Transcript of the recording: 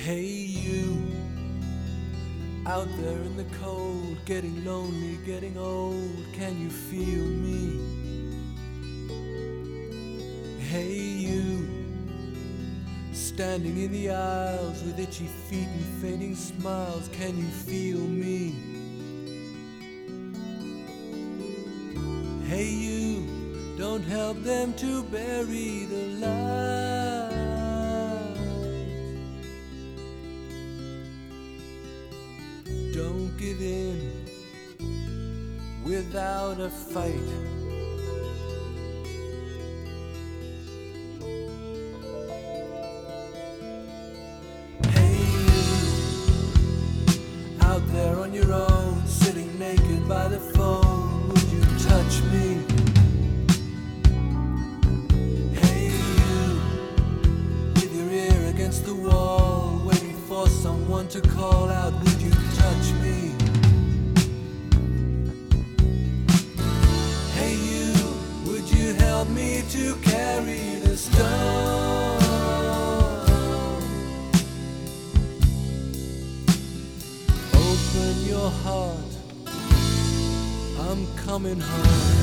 Hey you, out there in the cold, getting lonely, getting old, can you feel me? Hey you, standing in the aisles with itchy feet and fading smiles, can you feel me? Hey you, don't help them to bury the light. Don't give in without a fight. Hey you, out there on your own, sitting naked by the phone, would you touch me? Hey you, with your ear against the wall, waiting for someone to call out, would you touch me? Hey you, would you help me to carry the stone? Open your heart, I'm coming home.